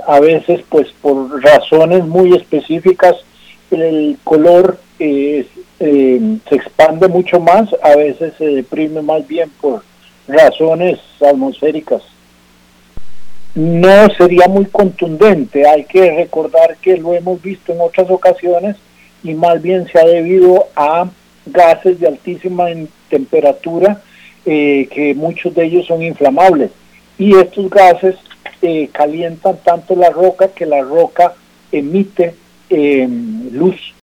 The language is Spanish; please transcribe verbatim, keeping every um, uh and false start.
a veces pues por razones muy específicas el color eh, eh, se expande mucho más, a veces se deprime más bien por razones atmosféricas. No sería muy contundente, hay que recordar que lo hemos visto en otras ocasiones y más bien se ha debido a gases de altísima temperatura, eh, que muchos de ellos son inflamables, y estos gases eh, calientan tanto la roca que la roca emite eh, luz.